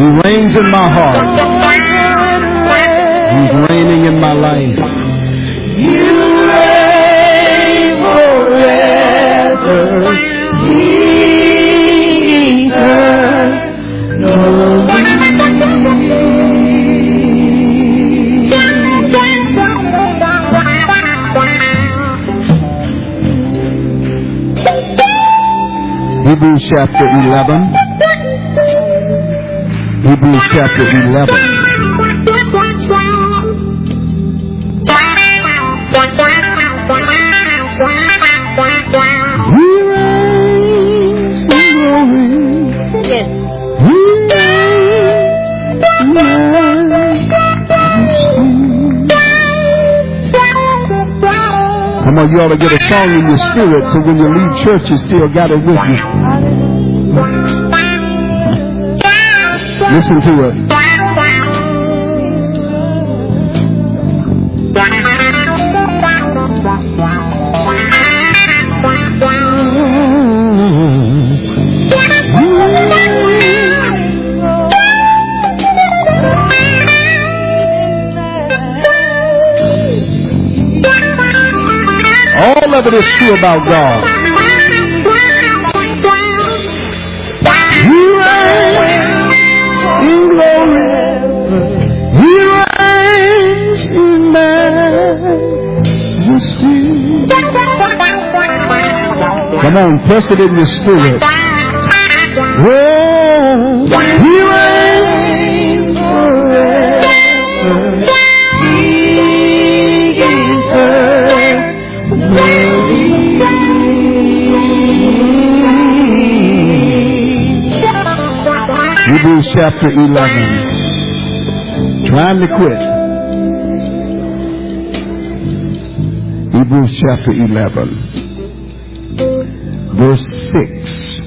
He reigns in my heart. He's reigning in my life. You reign forever. Hebrews chapter 11. Hebrews chapter 11. He reigns in glory. Yes. He reigns in majesty. Come on, you ought to get a song in your spirit so when you leave church you still got it with you. Listen to it. All of it is true about God. He reigns in glory. He reigns in majesty. Come on, press it in your spirit. Oh, He reigns forever. Hebrews chapter 11. Trying to quit. Hebrews chapter 11. Verse 6.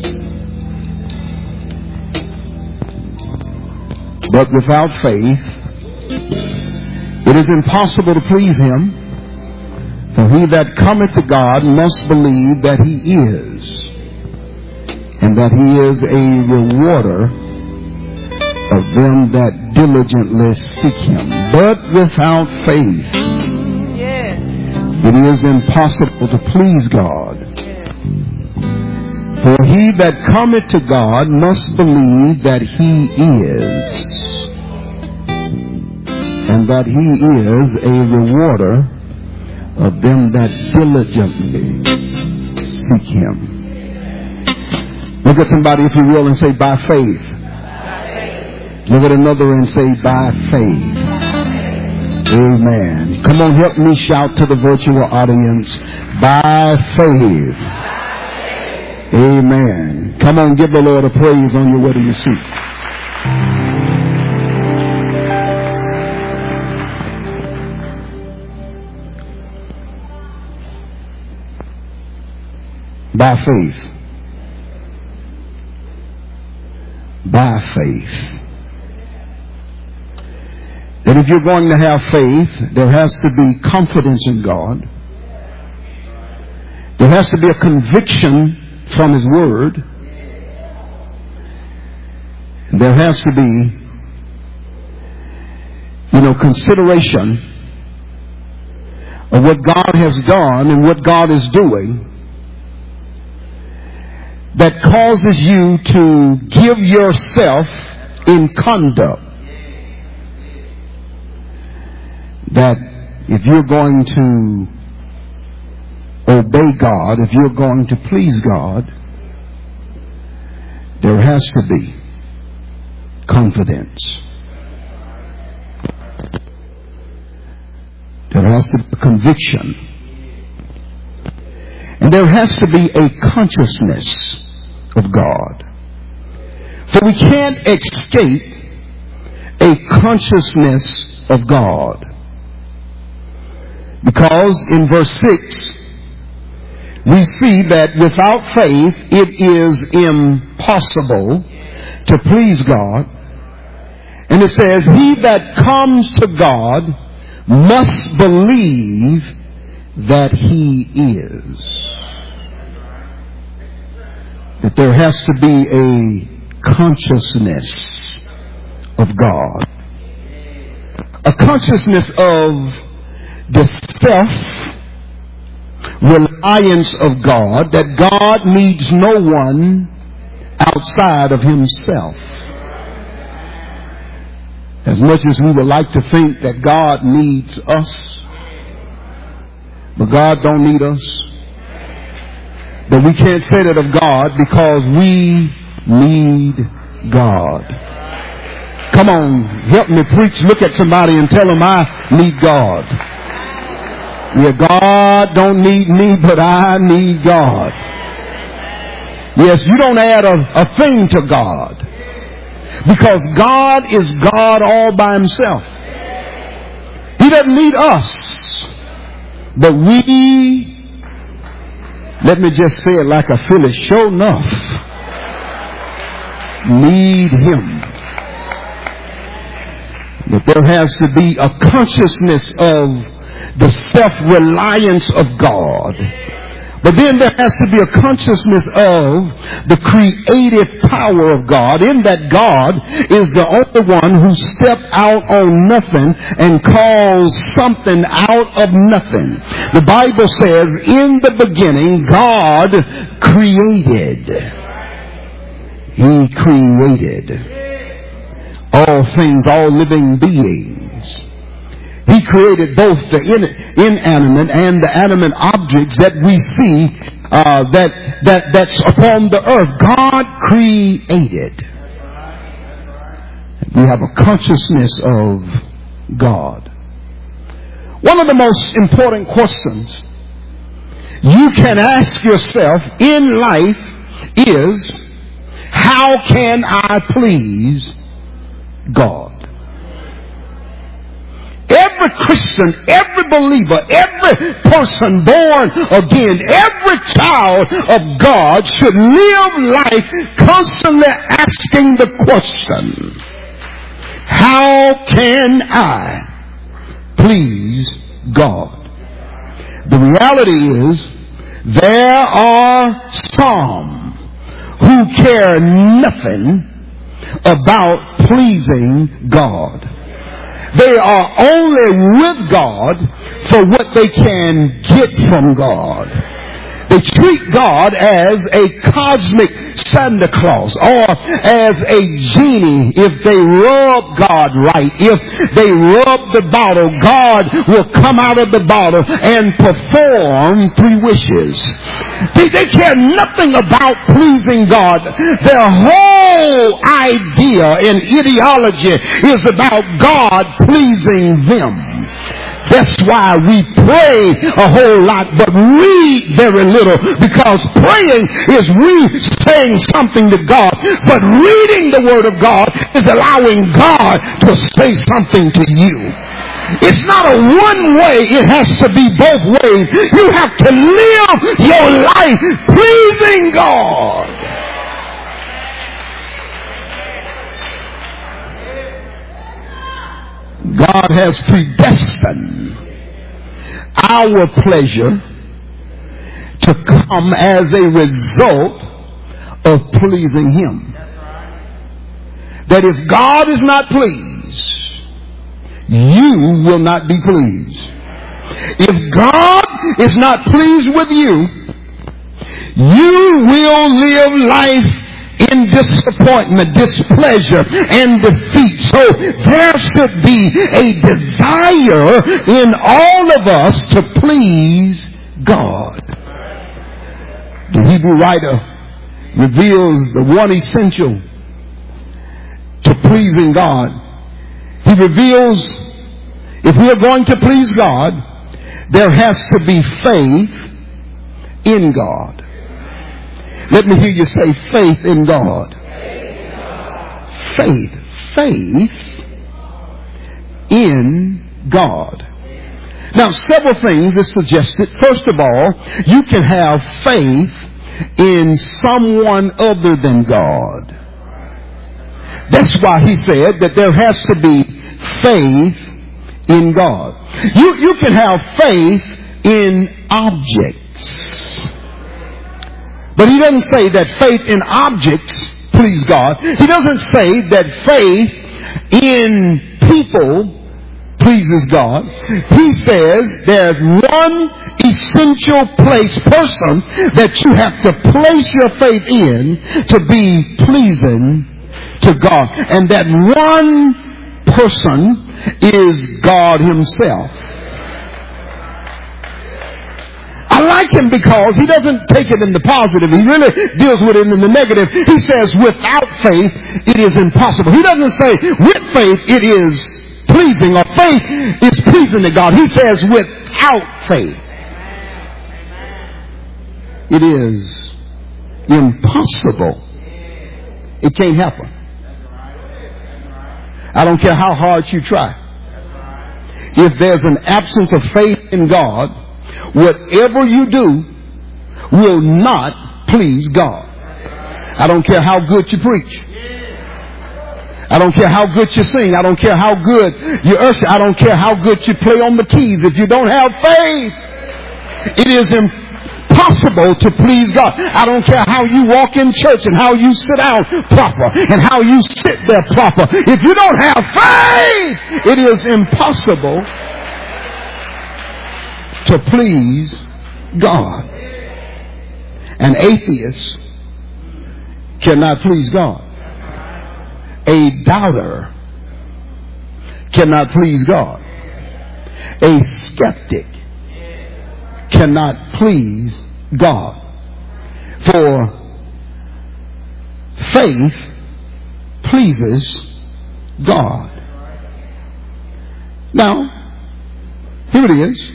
But without faith, it is impossible to please Him. For he that cometh to God must believe that He is, and that He is a rewarder of them that diligently seek Him. But without faith, it is impossible to please God. For he that cometh to God must believe that He is, and that He is a rewarder of them that diligently seek Him. Look at somebody, if you will, and say, by faith. Look at another and say, by faith. Amen. Come on, help me shout to the virtual audience, by faith. Amen. Come on, give the Lord a praise on your way to your seat. By faith. By faith. That if you're going to have faith, there has to be confidence in God. There has to be a conviction from His Word. There has to be, consideration of what God has done and what God is doing, that causes you to give yourself in conduct. That if you're going to obey God, if you're going to please God, there has to be confidence. There has to be conviction. And there has to be a consciousness of God. For we can't escape a consciousness of God. Because in verse 6, we see that without faith, it is impossible to please God. And it says, he that comes to God must believe that He is. That there has to be a consciousness of God. A consciousness of the self-reliance of God, that God needs no one outside of himself. As much as we would like to think that God needs us, but God don't need us. But we can't say that of God, because we need God. Come on, help me preach. Look at somebody and tell them, I need God. Yeah, God don't need me, but I need God. Yes, you don't add a thing to God, because God is God all by himself. He doesn't need us, but we, let me just say it like I feel it, sure enough, need him. But there has to be a consciousness of the self-reliance of God. But then there has to be a consciousness of the creative power of God, in that God is the only one who stepped out on nothing and caused something out of nothing. The Bible says, in the beginning, God created. He created all things, all living beings. He created both the inanimate and the animate objects that we see that's upon the earth. God created. We have a consciousness of God. One of the most important questions you can ask yourself in life is, how can I please God? Every Christian, every believer, every person born again, every child of God should live life constantly asking the question, how can I please God? The reality is, there are some who care nothing about pleasing God. They are only with God for what they can get from God. They treat God as a cosmic Santa Claus, or as a genie. If they rub God right, if they rub the bottle, God will come out of the bottle and perform 3 wishes. They care nothing about pleasing God. Their whole idea and ideology is about God pleasing them. That's why we pray a whole lot but read very little, because praying is we saying something to God, but reading the Word of God is allowing God to say something to you. It's not a one way, it has to be both ways. You have to live your life pleasing God. God has predestined our pleasure to come as a result of pleasing him. That if God is not pleased, you will not be pleased. If God is not pleased with you, you will live life in disappointment, displeasure, and defeat. So there should be a desire in all of us to please God. The Hebrew writer reveals the one essential to pleasing God. He reveals, if we are going to please God, there has to be faith in God. Let me hear you say faith in God. Faith in God. Now, several things is suggested. First of all, you can have faith in someone other than God. That's why he said that there has to be faith in God. You can have faith in objects. But he doesn't say that faith in objects please God. He doesn't say that faith in people pleases God. He says there's one essential person that you have to place your faith in to be pleasing to God. And that one person is God himself. I like him because he doesn't take it in the positive. He really deals with it in the negative. He says without faith it is impossible. He doesn't say with faith it is pleasing, or faith is pleasing to God. He says without faith it is impossible. It can't happen. I don't care how hard you try. If there's an absence of faith in God, whatever you do will not please God. I don't care how good you preach. I don't care how good you sing. I don't care how good you usher. I don't care how good you play on the keys. If you don't have faith, it is impossible to please God. I don't care how you walk in church and how you sit down proper and how you sit there proper. If you don't have faith, it is impossible to please God. An atheist cannot please God. A doubter cannot please God. A skeptic cannot please God. For faith pleases God. Now, here it is.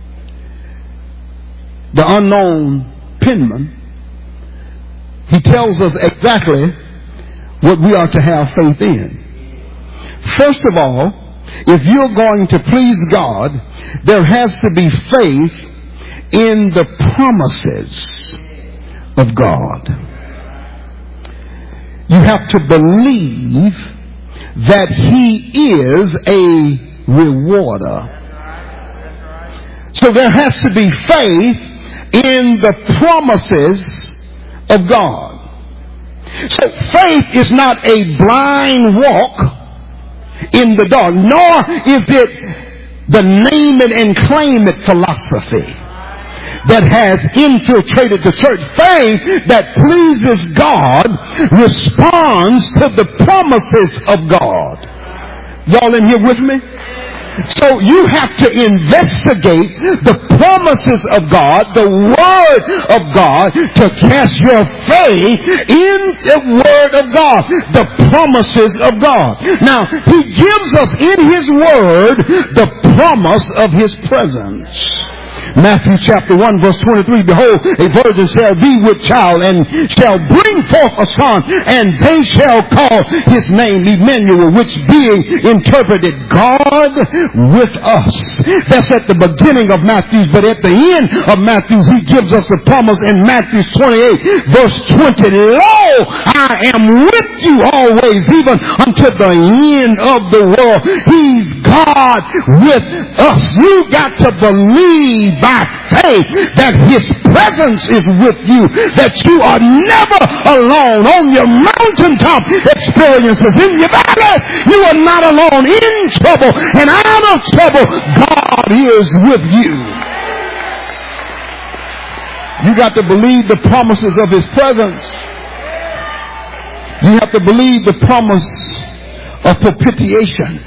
The unknown penman, he tells us exactly what we are to have faith in. First of all, if you're going to please God, there has to be faith in the promises of God. You have to believe that He is a rewarder. So there has to be faith in the promises of God. So faith is not a blind walk in the dark, nor is it the name it and claim it philosophy that has infiltrated the church. Faith that pleases God responds to the promises of God. Y'all in here with me? So you have to investigate the promises of God, the Word of God, to cast your faith in the Word of God, the promises of God. Now, He gives us in His Word the promise of His presence. Matthew chapter 1 verse 23, behold, a virgin shall be with child and shall bring forth a son, and they shall call his name Emmanuel, which being interpreted God with us. That's at the beginning of Matthew, but at the end of Matthew, he gives us a promise in Matthew 28 verse 20. Lo, I am with you always, even unto the end of the world. He's God with us. You got to believe by faith that His presence is with you, that you are never alone on your mountaintop experiences. In your valley, you are not alone. In trouble and out of trouble, God is with you. You got to believe the promises of His presence. You have to believe the promise of propitiation.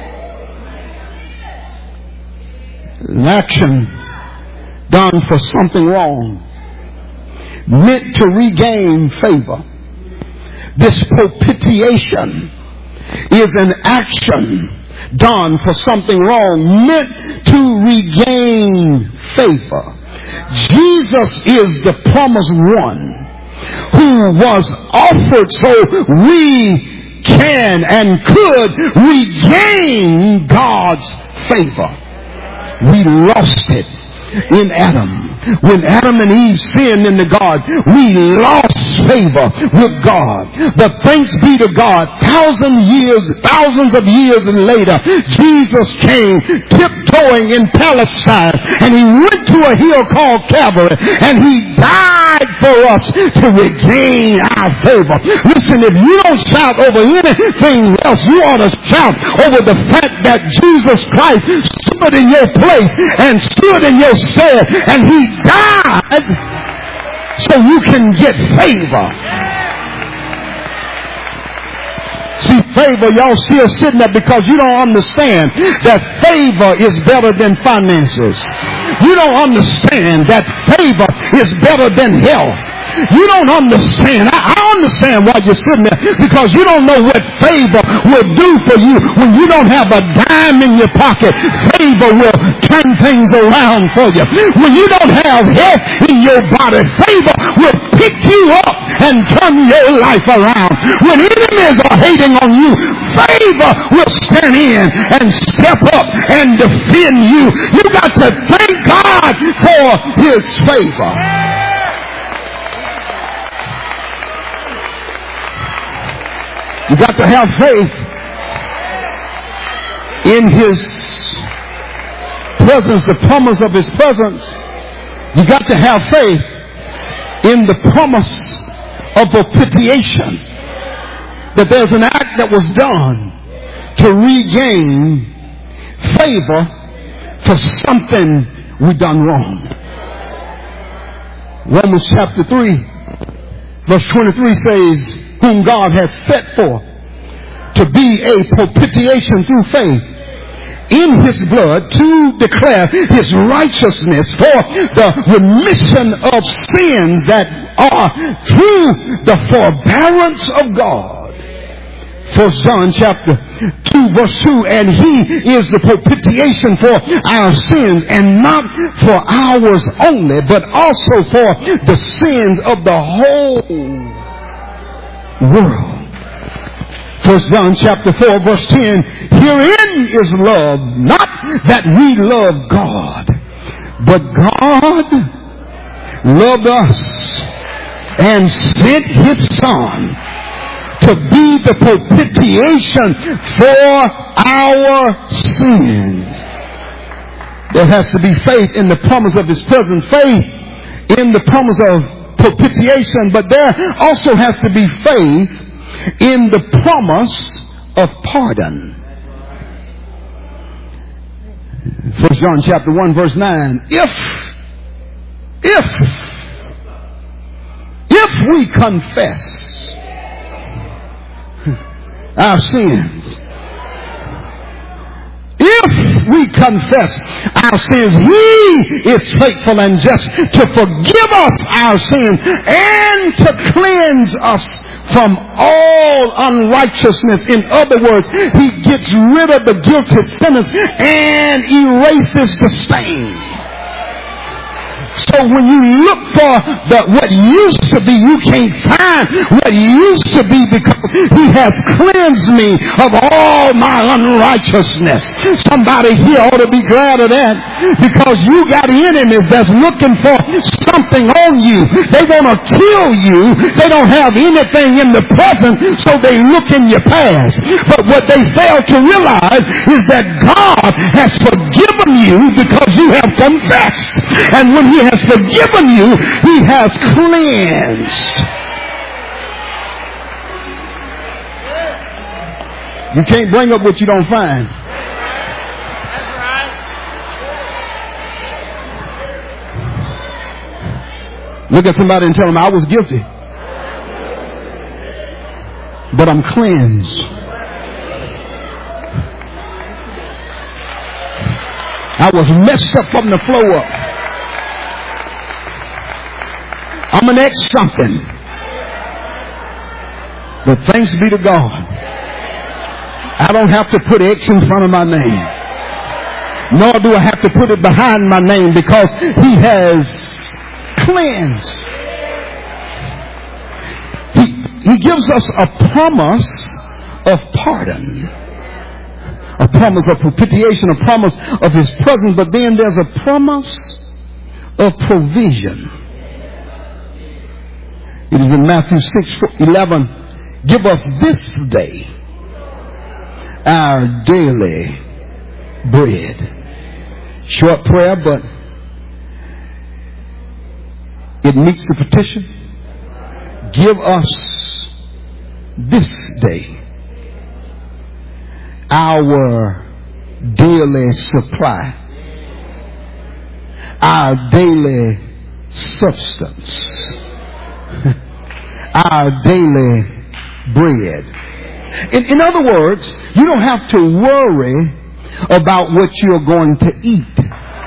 An action done for something wrong, meant to regain favor. This propitiation is an action done for something wrong, meant to regain favor. Jesus is the promised one who was offered so we can and could regain God's favor. We lost it in Adam. When Adam and Eve sinned in the garden, we lost favor with God. But thanks be to God, thousands of years later, Jesus came tiptoeing in Palestine, and he went to a hill called Calvary, and he died for us to regain our favor. Listen, if you don't shout over anything else, you ought to shout over the fact that Jesus Christ stood in your place and stood in your stead, and he died so you can get favor. See, favor, y'all still sitting there because you don't understand that favor is better than finances. You don't understand that favor is better than health. You don't understand. I understand why you're sitting there, because you don't know what favor will do for you when you don't have a dime in your pocket. Favor will turn things around for you. When you don't have health in your body, favor will pick you up and turn your life around. When enemies are hating on you, favor will stand in and step up and defend you. You got to thank God for his favor. You got to have faith in his presence, the promise of his presence. You got to have faith in the promise of propitiation, that there's an act that was done to regain favor for something we done wrong. Romans chapter 3 verse 23 says, whom God has set forth to be a propitiation through faith in his blood, to declare his righteousness for the remission of sins that are through the forbearance of God. 1 John chapter 2 verse 2, and he is the propitiation for our sins, and not for ours only, but also for the sins of the whole world. 1 John chapter 4 verse 10, herein is love, not that we love God, but God loved us and sent his Son to be the propitiation for our sins. There has to be faith in the promise of his presence, faith in the promise of propitiation, but there also has to be faith in the promise of pardon. 1 John chapter 1 verse 9, if we confess our sins, if we confess our sins, he is faithful and just to forgive us our sins and to cleanse us from all unrighteousness. In other words, he gets rid of the guilty sentence and erases the stain. So when you look for what used to be, you can't find what used to be, because he has cleansed me of all my unrighteousness. Somebody here ought to be glad of that, because you got enemies that's looking for something on you. They want to kill you. They don't have anything in the present, so they look in your past. But what they fail to realize is that God has forgiven you because you have confessed. And when he has forgiven you, he has cleansed. You can't bring up what you don't find. Look at somebody and tell them, I was guilty, but I'm cleansed. I was messed up from the floor up. I'm an ex something. But thanks be to God, I don't have to put X in front of my name. Nor do I have to put it behind my name, because he has cleansed. He gives us a promise of pardon, a promise of propitiation, a promise of his presence, but then there's a promise of provision. It is in Matthew 6:11. Give us this day our daily bread. Short prayer, but it meets the petition. Give us this day our daily supply, our daily substance, our daily bread. In other words, you don't have to worry about what you're going to eat.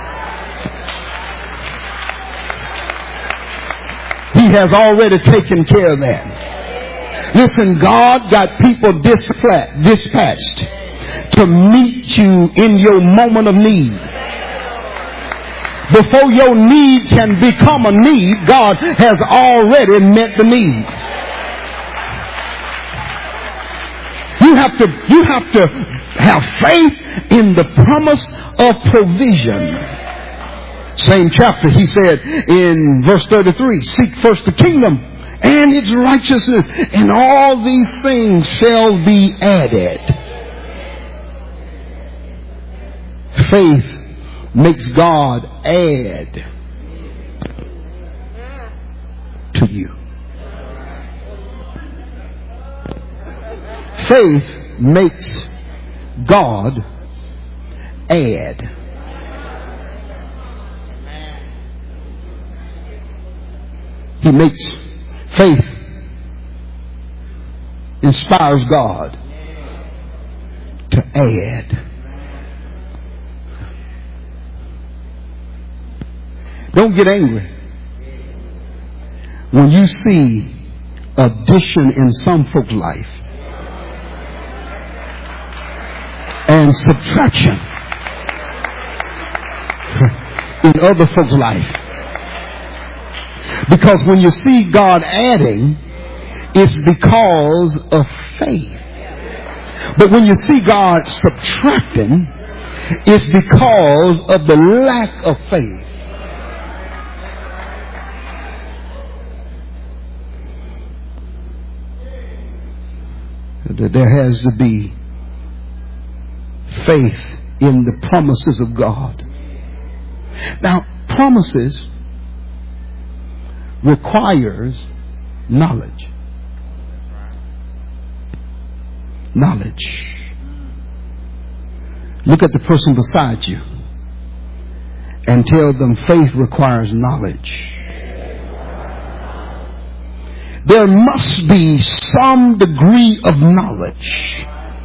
He has already taken care of that. Listen, God got people dispatched to meet you in your moment of need. Before your need can become a need, God has already met the need. You have to have faith in the promise of provision. Same chapter, he said in verse 33, seek first the kingdom and its righteousness, and all these things shall be added. Faith makes God add to you. Faith makes God add. He makes faith inspires God to add. Don't get angry when you see addition in some folks' life and subtraction in other folks' life. Because when you see God adding, it's because of faith. But when you see God subtracting, it's because of the lack of faith. There has to be faith in the promises of God. Now, promises requires knowledge. Knowledge. Look at the person beside you and tell them faith requires knowledge. There must be some degree of knowledge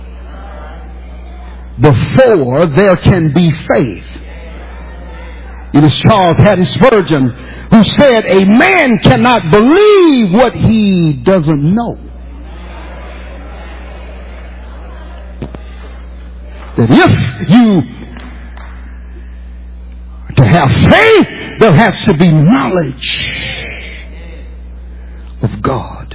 before there can be faith. It is Charles Haddon Spurgeon who said, a man cannot believe what he doesn't know. That if you to have faith, there has to be knowledge of God.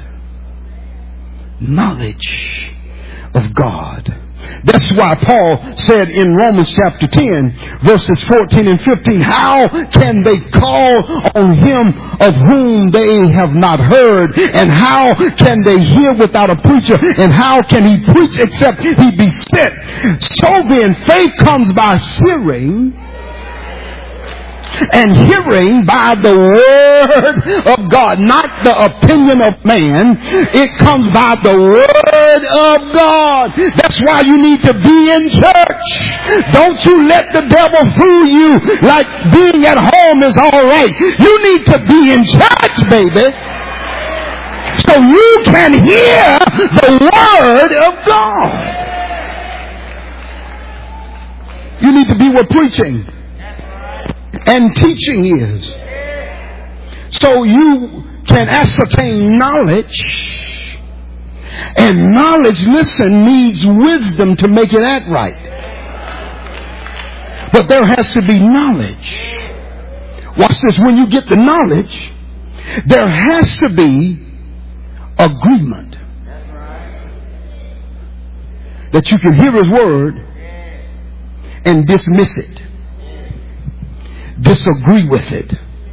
Knowledge of God. That's why Paul said in Romans chapter 10, verses 14 and 15, how can they call on him of whom they have not heard? And how can they hear without a preacher? And how can he preach except he be sent? So then, faith comes by hearing, and hearing by the word of God, not the opinion of man. It comes by the word of God. That's why you need to be in church. Don't you let the devil fool you like being at home is all right. You need to be in church, baby, so you can hear the word of God. You need to be where preaching and teaching is, so you can ascertain knowledge. And knowledge, listen, needs wisdom to make it act right. But there has to be knowledge. Watch this. When you get the knowledge, there has to be agreement. That you can hear his word and dismiss it. Disagree with it.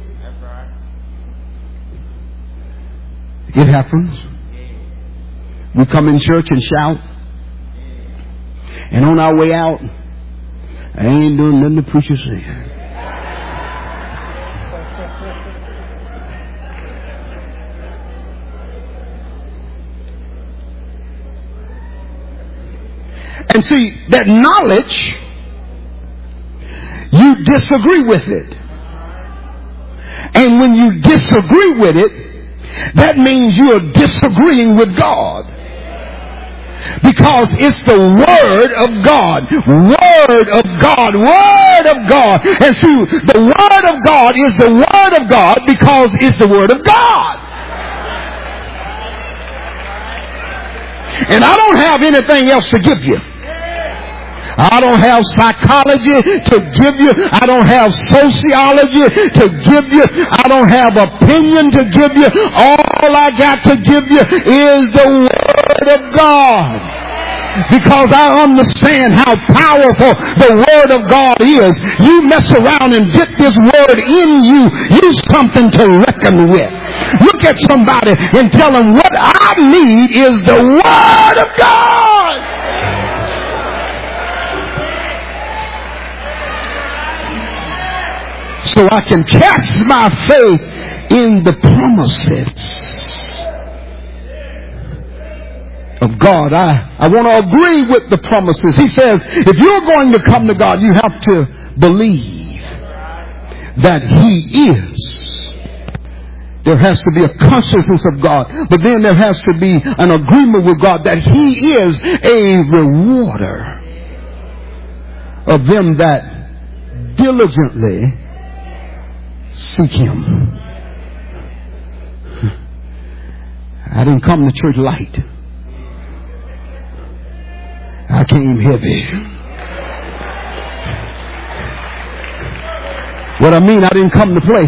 It happens. We come in church and shout. And on our way out, I ain't doing nothing the preacher said. And see, that knowledge, you disagree with it. And when you disagree with it, that means you are disagreeing with God. Because it's the Word of God. Word of God. Word of God. And see, the Word of God is the Word of God because it's the Word of God. And I don't have anything else to give you. I don't have psychology to give you. I don't have sociology to give you. I don't have opinion to give you. All I got to give you is the Word of God. Because I understand how powerful the Word of God is. You mess around and get this Word in you. You're something to reckon with. Look at somebody and tell them, what I need is the Word of God. So I can cast my faith in the promises of God. I want to agree with the promises. He says, if you're going to come to God, you have to believe that He is. There has to be a consciousness of God. But then there has to be an agreement with God that He is a rewarder of them that diligently seek Him. I didn't come to church light. I came heavy. What I mean, I didn't come to play.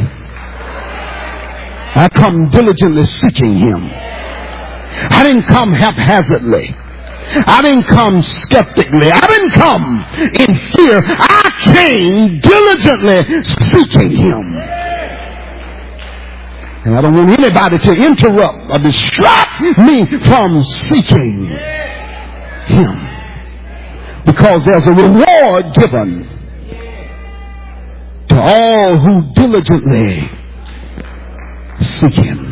I come diligently seeking Him. I didn't come haphazardly. I didn't come skeptically. I didn't come in fear. I came diligently seeking Him. And I don't want anybody to interrupt or distract me from seeking Him. Because there's a reward given to all who diligently seek Him.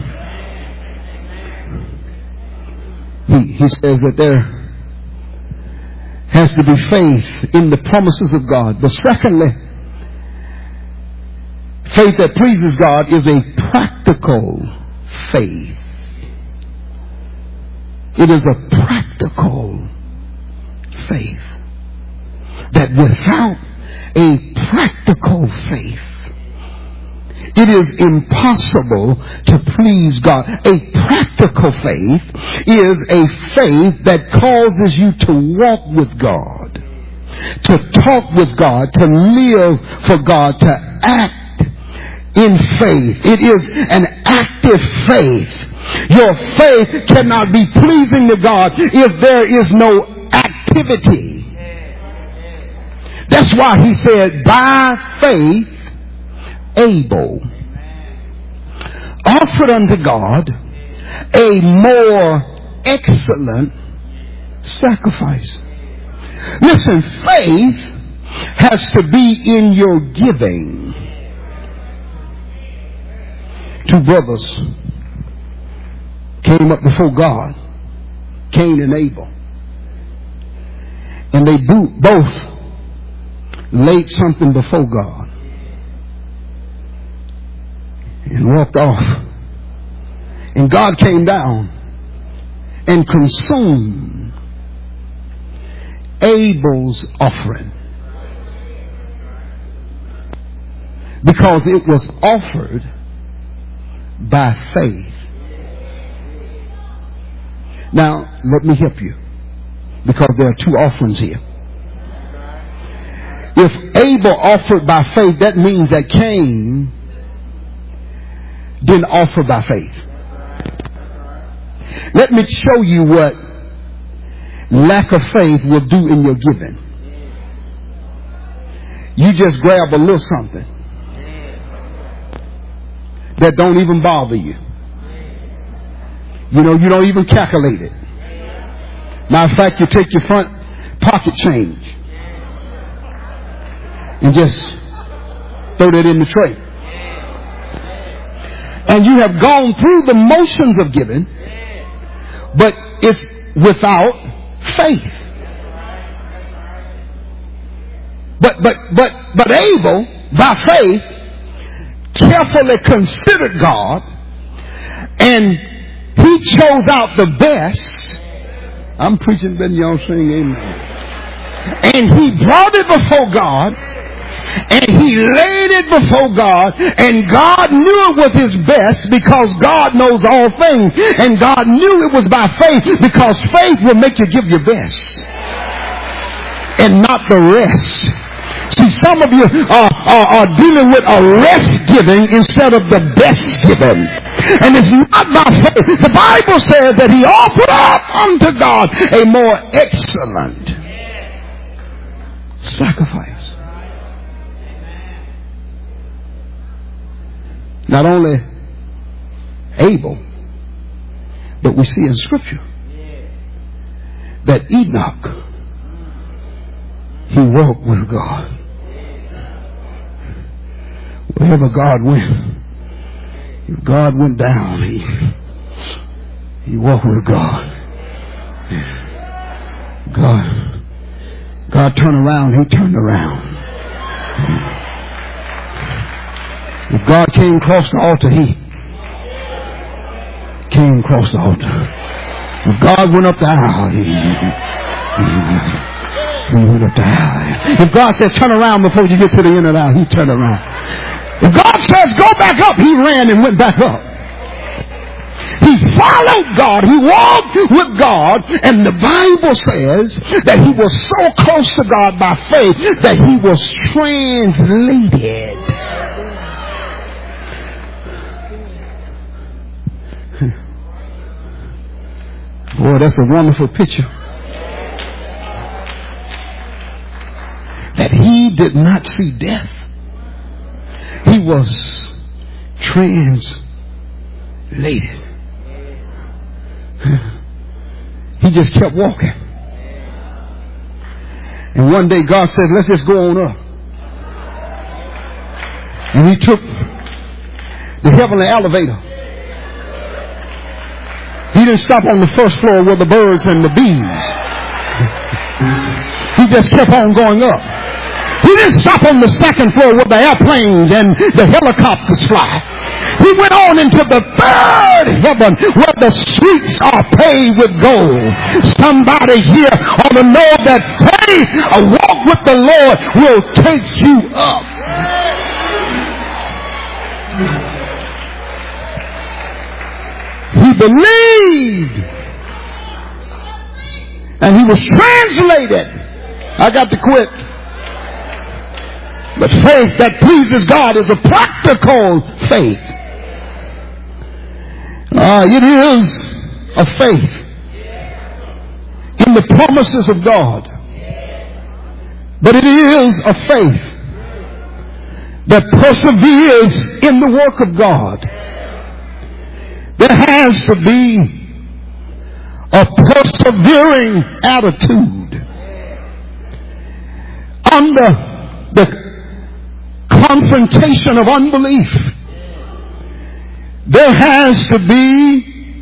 He says that there has to be faith in the promises of God. But secondly, faith that pleases God is a practical faith. It is a practical faith. That without a practical faith, it is impossible to please God. A practical faith is a faith that causes you to walk with God, to talk with God, to live for God, to act in faith. It is an active faith. Your faith cannot be pleasing to God if there is no activity. That's why He said, by faith, Abel offered unto God a more excellent sacrifice. Listen, faith has to be in your giving. Two brothers came up before God, Cain and Abel, and they both laid something before God and walked off. And God came down and consumed Abel's offering because it was offered by faith. Now, let me help you, because there are two offerings here. If Abel offered by faith, that means that Cain didn't offer by faith. Let me show you what lack of faith will do in your giving. You just grab a little something that don't even bother you, You know, you don't even calculate it. Matter of fact, you take your front pocket change and just throw that in the tray. And you have gone through the motions of giving, but it's without faith. But Abel, by faith, carefully considered God, and he chose out the best. I'm preaching better than y'all saying amen. And he brought it before God, and he laid it before God, and God knew it was his best because God knows all things, and God knew it was by faith because faith will make you give your best and not the rest. See, some of you are dealing with a rest giving instead of the best giving. And it's not by faith. The Bible says that he offered up unto God a more excellent sacrifice. Not only Abel, but we see in Scripture that Enoch, he walked with God. Wherever God went, if God went down, he walked with God. God turned around, he turned around. If God came across the altar, he came across the altar. If God went up the aisle, he went up the aisle. If God said turn around before you get to the end of the aisle, he turned around. If God says go back up, he ran and went back up. He followed God. He walked with God. And the Bible says that he was so close to God by faith that he was translated. Boy, that's a wonderful picture. That he did not see death. He was translated. He just kept walking. And one day God said, let's just go on up. And he took the heavenly elevator. He didn't stop on the first floor where the birds and the bees. He just kept on going up. He didn't stop on the second floor where the airplanes and the helicopters fly. He went on into the third heaven where the streets are paved with gold. Somebody here ought to know that faith, a walk with the Lord, will take you up. He believed. And he was translated. I got to quit. But faith that pleases God is a practical faith. It is a faith in the promises of God. But it is a faith that perseveres in the work of God. There has to be a persevering attitude under the confrontation of unbelief. There has to be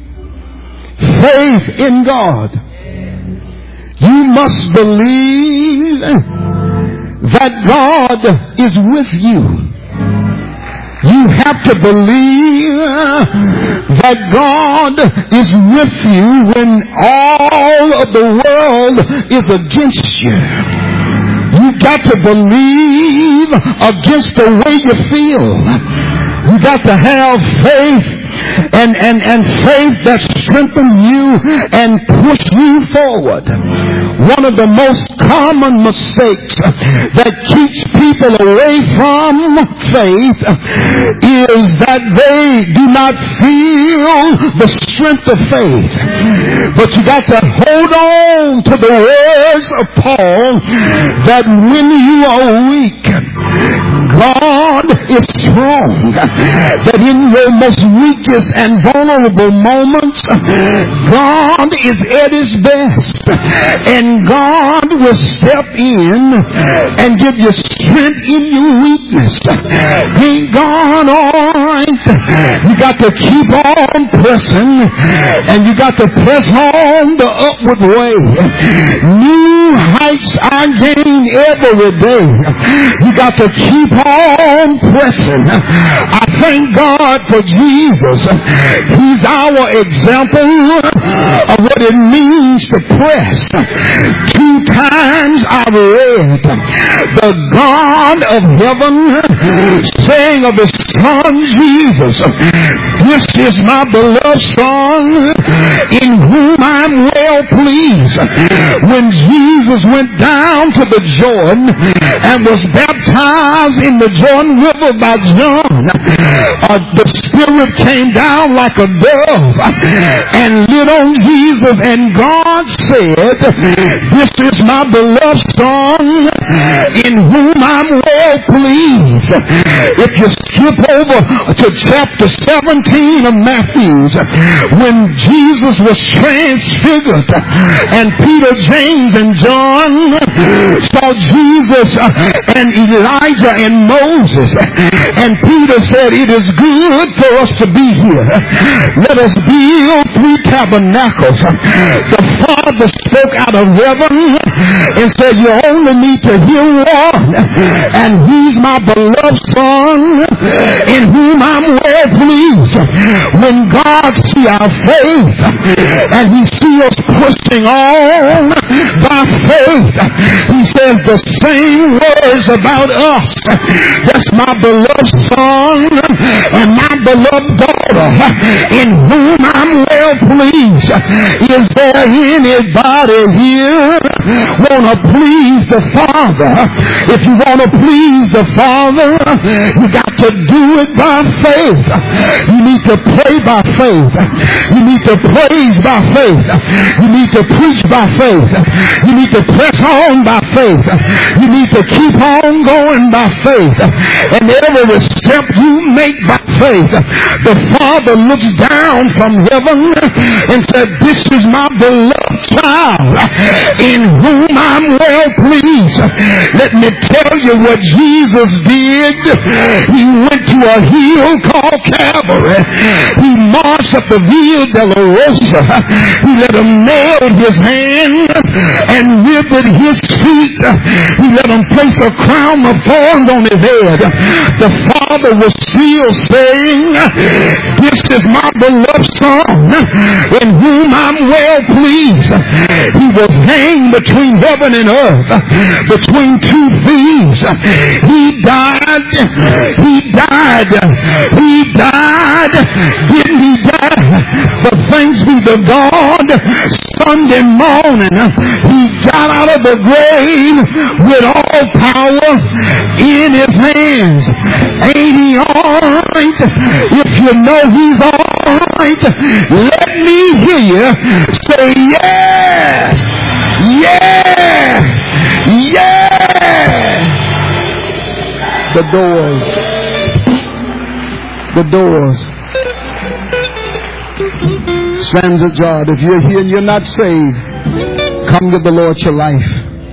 faith in God. You must believe that God is with you. You have to believe that God is with you when all of the world is against you. You got to believe against the way you feel. You got to have faith and faith that strengthens you and pushes you forward. One of the most common mistakes that keeps people away from faith is that they do not feel the strength of faith. But you got to hold on to the words says of Paul that when you are weak, God is strong. That in your most weakest and vulnerable moments, God is at his best. And God will step in and give you strength in your weakness. Ain't God alright? You got to keep on pressing, and you got to press on the upward way. New heights are gained every day. You got to keep on pressing. I thank God for Jesus. He's our example of what it means to press. 2 times I've read the God of heaven saying of his son Jesus, "This is my beloved son in whom I'm well pleased." When Jesus went down to the Jordan and was baptized in the Jordan River by John, the Spirit came down like a dove and lit on Jesus, and God said, "This is my beloved son in whom I'm well pleased." If you skip over to chapter 17 of Matthew, when Jesus was transfigured and Peter, James, and John saw Jesus and Elijah and Moses, and Peter said, "It is good for us to be here. Let us build 3 tabernacles." The Father spoke out of heaven and said, "You only need to hear one, and he's my beloved son in whom I'm well pleased." When God sees our faith and he sees us pushing on by faith, he says the same words about us. "That's my beloved son and my beloved daughter in whom I'm well pleased." Is there anybody here want to please the Father? If you want to please the Father, you got to do it by faith. You need to pray by faith. You need to praise by faith. You need to preach by faith. You need to press on by faith. You need to keep on going by faith. And every step you make by faith, the Father looks down from heaven and said, "This is my beloved child in whom I'm well pleased." Let me tell you what Jesus did. He went to a hill called Calvary. He marched up the Via Dolorosa. He let him nail his hand and rivet his feet. He let him place a crown of thorns on his head. The Father was still saying, "This is my beloved son in whom I'm well pleased." He was hanged between heaven and earth, between 2 thieves. He died. He died. He died. Didn't he die? But thanks be to God, Sunday morning, he got out of the grave with all power in his hands. Ain't he alright? If you know he's alright, let me hear you say, "Yeah! Yeah! Yeah!" The doors. Stands ajar. If you're here and you're not saved, come give the Lord your life.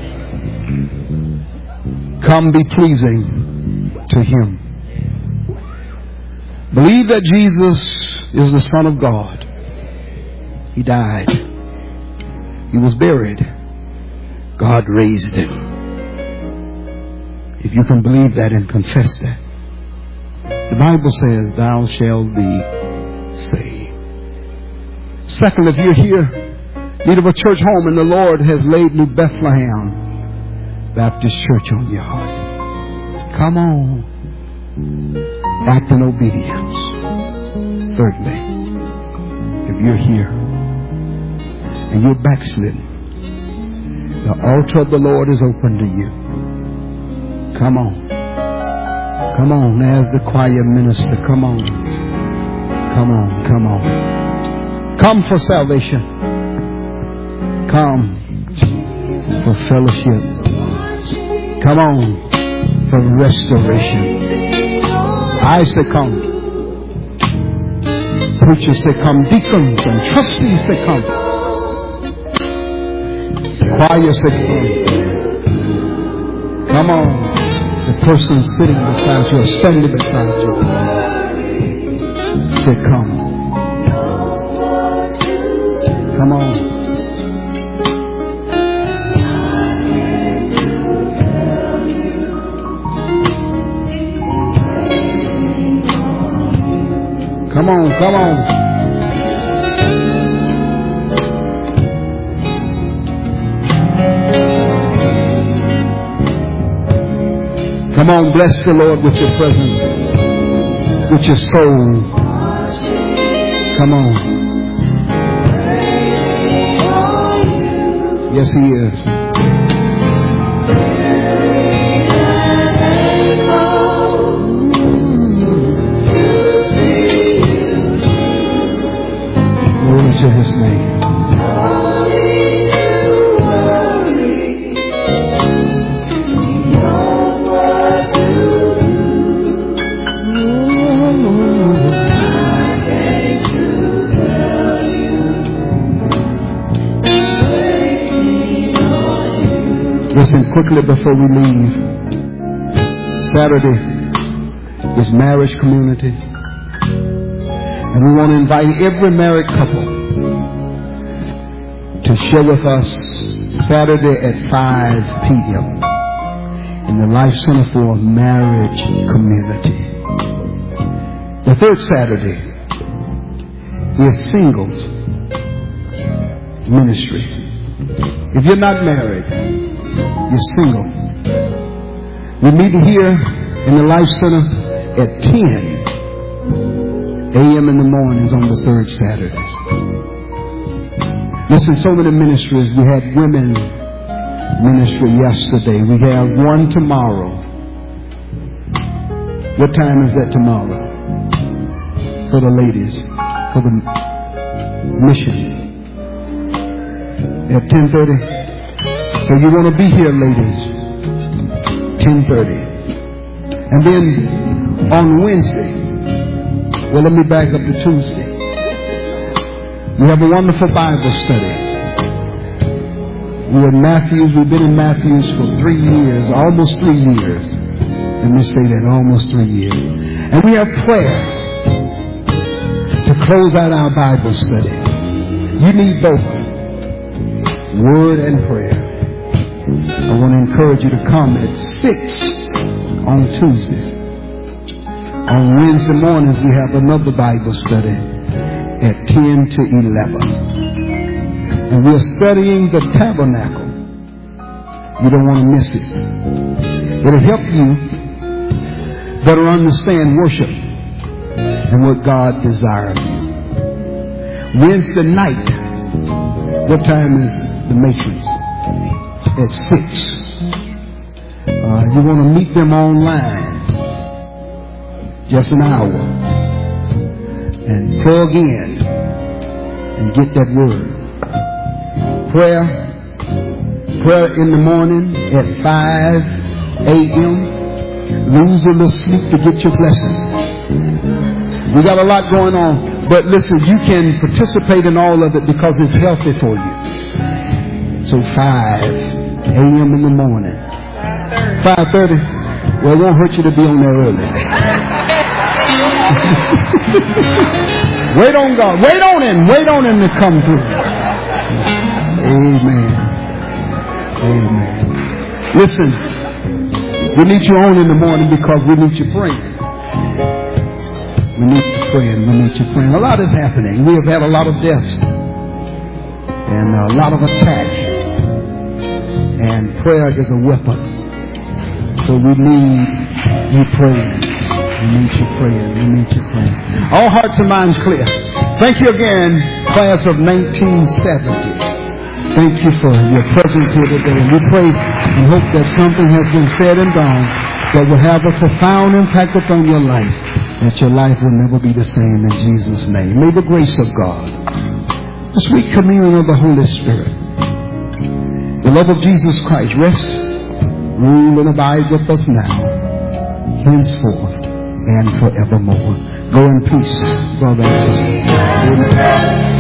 Come be pleasing to him. Believe that Jesus is the Son of God. He died. He was buried. God raised him. If you can believe that and confess that, the Bible says, "Thou shalt be saved." Second, if you're here, need of a church home, and the Lord has laid New Bethlehem Baptist Church on your heart, come on. Act in obedience. Thirdly, if you're here and you're backslidden, the altar of the Lord is open to you. Come on. Come on, as the choir minister. Come on. Come on. Come on. Come for salvation. Come. for fellowship. Come on, for restoration. I say come. Preachers say come. Deacons and trustees say come. Choir say come. Come on. The person sitting beside you or standing beside you say come. Come on. Come on, come on. Come on, bless the Lord with your presence, with your soul. Come on. Yes, He is. Glory to His name. Listen quickly before we leave. Saturday is marriage community. And we want to invite every married couple to share with us Saturday at 5 p.m. in the Life Center for Marriage Community. The third Saturday is singles ministry. If you're not married, you're single. We meet here in the Life Center at 10 a.m. in the mornings on the third Saturdays. Listen, so many ministries. We had women ministry yesterday. We have one tomorrow. What time is that tomorrow? For the ladies. For the mission. At 10:30. So you want to be here, ladies. 10:30. And then on Wednesday. Well, let me back up to Tuesday. We have a wonderful Bible study. We're in Matthews. We've been in Matthews for 3 years, almost 3 years. Let me say that, almost 3 years. And we have prayer to close out our Bible study. You need both, word and prayer. I want to encourage you to come at 6 on Tuesday. On Wednesday mornings, we have another Bible study at 10 to 11. And we're studying the tabernacle. You don't want to miss it. It'll help you better understand worship and what God desires. Wednesday night, what time is the matrons? At 6. You want to meet them online. Just an hour. And plug in and get that word. Prayer in the morning at 5 a.m. Lose a little sleep to get your blessing. We got a lot going on. But listen, you can participate in all of it because it's healthy for you. So 5 a.m. in the morning. 5:30. Well, it won't hurt you to be on there early. Wait on God. Wait on Him. Wait on Him to come through. Amen. Amen. Listen, we need you on in the morning because we need you praying. We need you praying. We need you praying. A lot is happening. We have had a lot of deaths and a lot of attacks. And prayer is a weapon. So we need you praying. We need you praying. We need you praying. All hearts and minds clear. Thank you again, class of 1970. Thank you for your presence here today. And we pray and hope that something has been said and done that will have a profound impact upon your life. That your life will never be the same in Jesus' name. May the grace of God, the sweet communion of the Holy Spirit, The love of Jesus Christ rest, rule, and abide with us now, henceforth, and forevermore. Go in peace, brother and sister.